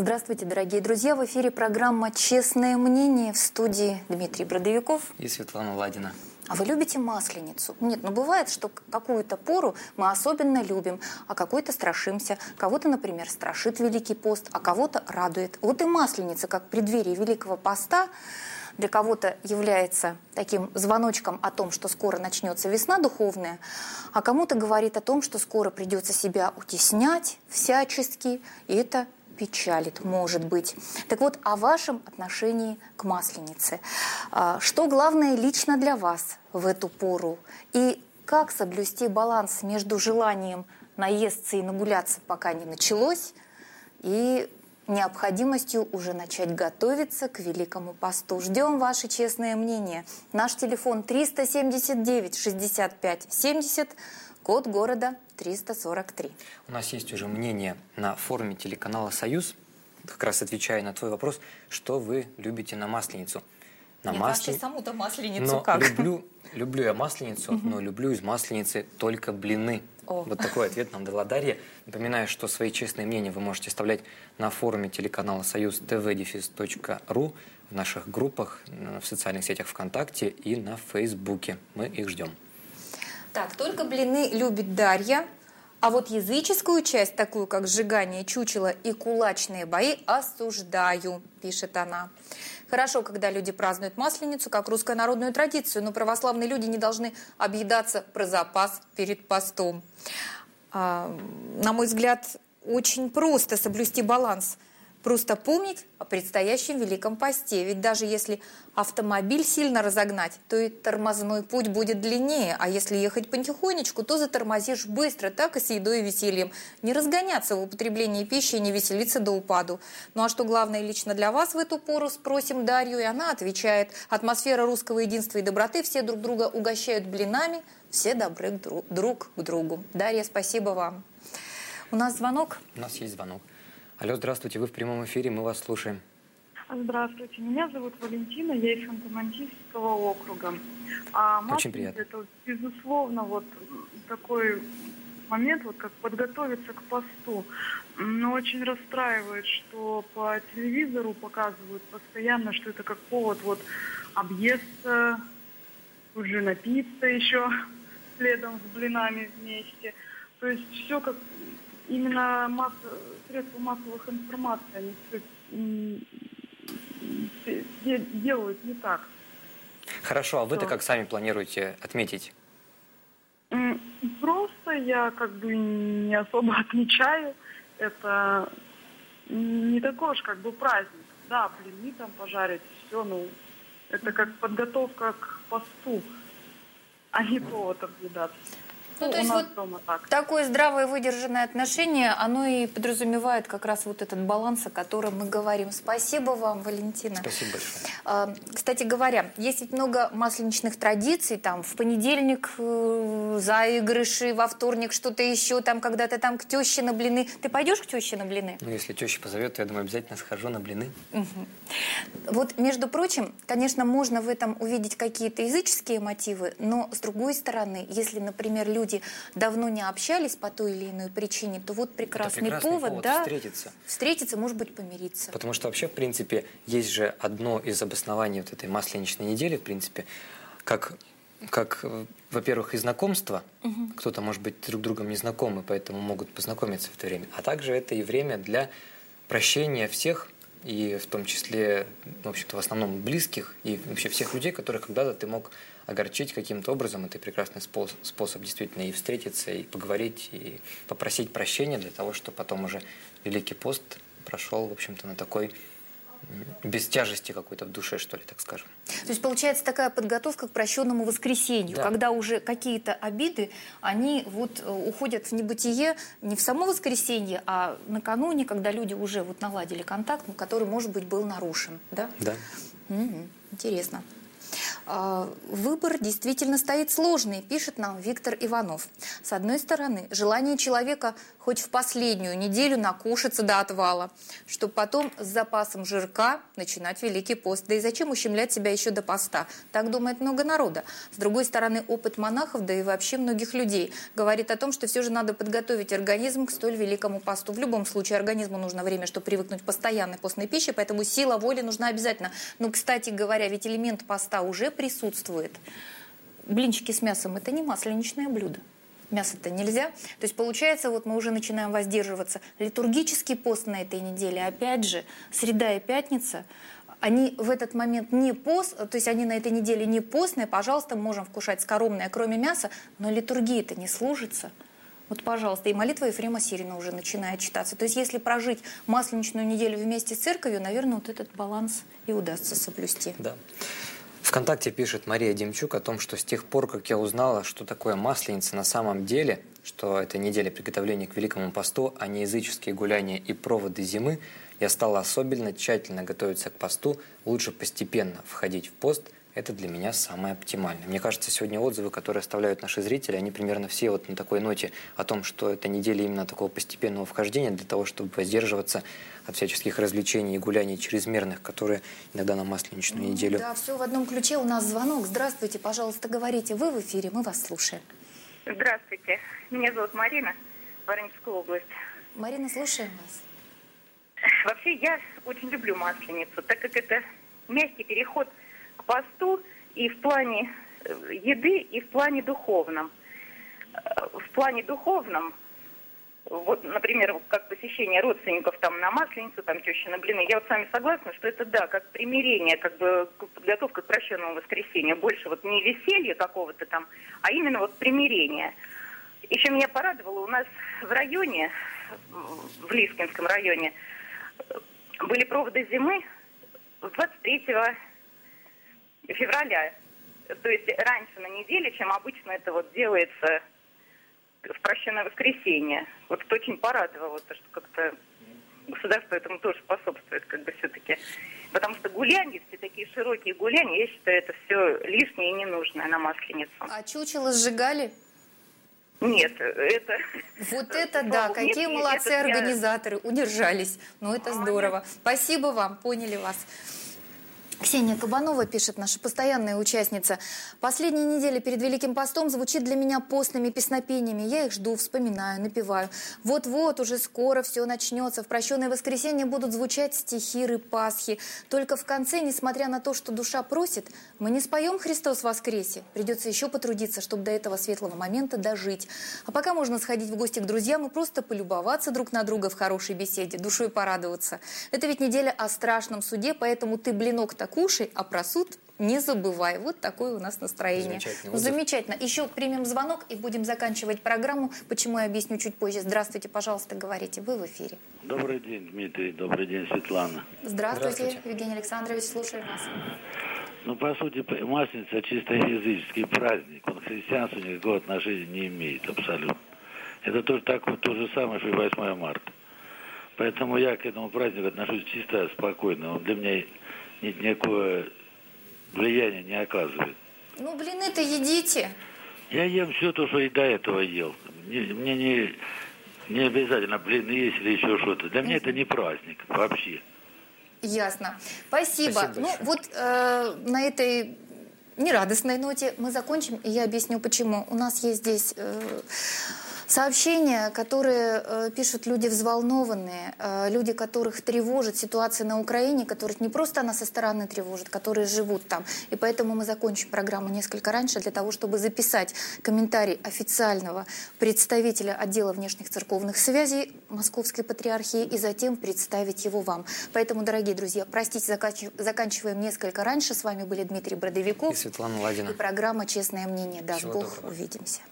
Здравствуйте, дорогие друзья! В эфире программа «Честное мнение», в студии Дмитрий Бродовиков и Светлана Ладина. А вы любите Масленицу? Нет, бывает, что какую-то пору мы особенно любим, а какой-то страшимся. Кого-то, например, страшит Великий пост, а кого-то радует. Вот и Масленица, как преддверие Великого поста, для кого-то является таким звоночком о том, что скоро начнется весна духовная, а кому-то говорит о том, что скоро придется себя утеснять всячески, и это печалит, может быть. Так вот, о вашем отношении к Масленице. Что главное лично для вас в эту пору? И как соблюсти баланс между желанием наесться и нагуляться, пока не началось, и необходимостью уже начать готовиться к Великому посту? Ждем ваше честное мнение. Наш телефон 379 65 70, код города 343. У нас есть уже мнение на форуме телеканала «Союз», как раз отвечая на твой вопрос, что вы любите на Масленицу. Вообще саму-то Масленицу как? Люблю я Масленицу, но люблю из Масленицы только блины. Вот такой ответ нам дала Дарья. Напоминаю, что свои честные мнения вы можете оставлять на форуме телеканала «Союз» tv-.ru, в наших группах, в социальных сетях ВКонтакте и на Фейсбуке. Мы их ждем. Так, только блины любит Дарья, а вот языческую часть, такую как сжигание чучела и кулачные бои, осуждаю, пишет она. Хорошо, когда люди празднуют Масленицу, как русскую народную традицию, но православные люди не должны объедаться про запас перед постом. На мой взгляд, очень просто соблюсти баланс. Просто помнить о предстоящем Великом посте. Ведь даже если автомобиль сильно разогнать, то и тормозной путь будет длиннее. А если ехать потихонечку, то затормозишь быстро, так и с едой и весельем. Не разгоняться в употреблении пищи и не веселиться до упаду. Ну а что главное лично для вас в эту пору, спросим Дарью, и она отвечает. Атмосфера русского единства и доброты, все друг друга угощают блинами, все добры друг к другу. Дарья, спасибо вам. У нас звонок? У нас есть звонок. Алло, здравствуйте, вы в прямом эфире, мы вас слушаем. Здравствуйте, меня зовут Валентина, я из Ханты-Мансийского округа. Очень приятно. Это, безусловно, вот такой момент, вот как подготовиться к посту. Но очень расстраивает, что по телевизору показывают постоянно, что это как повод вот объесться, уже напиться еще следом с блинами вместе. То есть все как именно средства массовых информации, они делают не так. Хорошо, а вы-то как сами планируете отметить? Просто я как бы не особо отмечаю. Это не такой уж как бы праздник. Да, блины там пожарить, все, ну, это как подготовка к посту, а не повод объедаться. Ну, то есть вот такое здравое выдержанное отношение, оно и подразумевает как раз вот этот баланс, о котором мы говорим. Спасибо вам, Валентина. Спасибо большое. Кстати говоря, есть ведь много масленичных традиций, там в понедельник заигрыши, во вторник что-то еще, там когда-то там к теще на блины. Ты пойдешь к теще на блины? Ну, если теща позовет, то я думаю, обязательно схожу на блины. Вот, между прочим, конечно, можно в этом увидеть какие-то языческие мотивы, но с другой стороны, если, например, люди давно не общались по той или иной причине, то вот прекрасный повод, да, встретиться, может быть, помириться. Потому что вообще, в принципе, есть же одно из обоснований вот этой масленичной недели, в принципе, как во-первых, и знакомство. Кто-то, может быть, друг с другом не знакомы, поэтому могут познакомиться в это время. А также это и время для прощения всех, и в том числе, в общем-то, в основном близких, и вообще всех людей, которых когда-то ты мог огорчить каким-то образом. Это прекрасный способ действительно и встретиться, и поговорить, и попросить прощения для того, чтобы потом уже Великий пост прошел, в общем-то, на такой без тяжести какой-то в душе, что ли, так скажем. То есть получается такая подготовка к прощенному воскресенью, да, когда уже какие-то обиды, они вот уходят в небытие не в само воскресенье, а накануне, когда люди уже вот наладили контакт, который, может быть, был нарушен, да? Да. Интересно. Выбор действительно стоит сложный, пишет нам Виктор Иванов. С одной стороны, желание человека хоть в последнюю неделю накушаться до отвала, чтобы потом с запасом жирка начинать Великий пост. Да и зачем ущемлять себя еще до поста? Так думает много народа. С другой стороны, опыт монахов, да и вообще многих людей, говорит о том, что все же надо подготовить организм к столь великому посту. В любом случае, организму нужно время, чтобы привыкнуть к постоянной постной пище, поэтому сила воли нужна обязательно. Но, кстати говоря, ведь элемент поста уже присутствует. Блинчики с мясом – это не масленичное блюдо. Мясо-то нельзя. То есть, получается, вот мы уже начинаем воздерживаться. Литургический пост на этой неделе, опять же, среда и пятница, они в этот момент не пост, то есть они на этой неделе не постные, пожалуйста, мы можем вкушать скоромное, кроме мяса, но литургия-то не служится. Вот, пожалуйста, и молитва Ефрема Сирина уже начинает читаться. То есть, если прожить масленичную неделю вместе с церковью, наверное, вот этот баланс и удастся соблюсти. Да. ВКонтакте пишет Мария Демчук о том, что с тех пор, как я узнала, что такое Масленица на самом деле, что это неделя приготовления к Великому посту, а не языческие гуляния и проводы зимы, я стала особенно тщательно готовиться к посту, лучше постепенно входить в пост. Это для меня самое оптимальное. Мне кажется, сегодня отзывы, которые оставляют наши зрители, они примерно все вот на такой ноте о том, что это неделя именно такого постепенного вхождения для того, чтобы воздерживаться от всяческих развлечений и гуляний чрезмерных, которые иногда на масленичную неделю. Да, все в одном ключе. У нас звонок. Здравствуйте, пожалуйста, говорите. Вы в эфире, мы вас слушаем. Здравствуйте. Меня зовут Марина, Воронежская область. Марина, слушаем вас. Вообще, я очень люблю Масленицу, так как это мягкий переход к посту и в плане еды, и в плане духовном. В плане духовном, вот, например, как посещение родственников там на Масленицу, там тещи на блины, я вот с вами согласна, что это, да, как примирение, как бы подготовка к прощенному воскресенью. Больше вот не веселья какого-то там, а именно вот примирение. Еще меня порадовало, у нас в районе, в Лискинском районе, были проводы зимы 23 февраля. То есть раньше на неделе, чем обычно это вот делается в прощенное воскресенье. Вот это очень порадовало, то, что как-то государство этому тоже способствует, как бы все-таки. Потому что гуляния, все такие широкие гуляния, я считаю, это все лишнее и ненужное на Масленицу. А чучело сжигали? Нет, это... Вот это да, какие молодцы организаторы, удержались. Ну, это здорово. Спасибо вам, поняли вас. Ксения Кабанова пишет, наша постоянная участница. Последние недели перед Великим постом звучит для меня постными песнопениями. Я их жду, вспоминаю, напеваю. Вот-вот, уже скоро все начнется. В прощенное воскресенье будут звучать стихи Пасхи. Только в конце, несмотря на то, что душа просит, мы не споем «Христос воскресе». Придется еще потрудиться, чтобы до этого светлого момента дожить. А пока можно сходить в гости к друзьям и просто полюбоваться друг на друга в хорошей беседе, душой порадоваться. Это ведь неделя о страшном суде, поэтому ты, блинок-то, кушай, а про суд не забывай. Вот такое у нас настроение. Замечательно. Еще примем звонок и будем заканчивать программу. Почему, я объясню чуть позже. Здравствуйте, пожалуйста, говорите. Вы в эфире. Добрый день, Дмитрий. Добрый день, Светлана. Здравствуйте, Евгений Александрович. Слушаем вас. Ну, по сути, Масленица чисто языческий праздник. Он к христианству никакого отношения не имеет абсолютно. Это тоже так вот то же самое, что и 8 марта. Поэтому я к этому празднику отношусь чисто спокойно. Он для меня никакого влияния не оказывает. Ну, блины-то едите. Я ем все то, что и до этого ел. Мне не обязательно блины есть или еще что-то. Для меня это не праздник вообще. Ясно. Спасибо. Ну, вот на этой нерадостной ноте мы закончим, и я объясню, почему. У нас есть здесь... сообщения, которые пишут люди взволнованные, люди, которых тревожит ситуация на Украине, которых не просто она со стороны тревожит, которые живут там. И поэтому мы закончим программу несколько раньше для того, чтобы записать комментарий официального представителя отдела внешних церковных связей Московской Патриархии и затем представить его вам. Поэтому, дорогие друзья, простите, заканчиваем несколько раньше. С вами были Дмитрий Бродовиков и Светлана Ладина. И программа «Честное мнение». Даст Всего Бог, доброго. увидимся.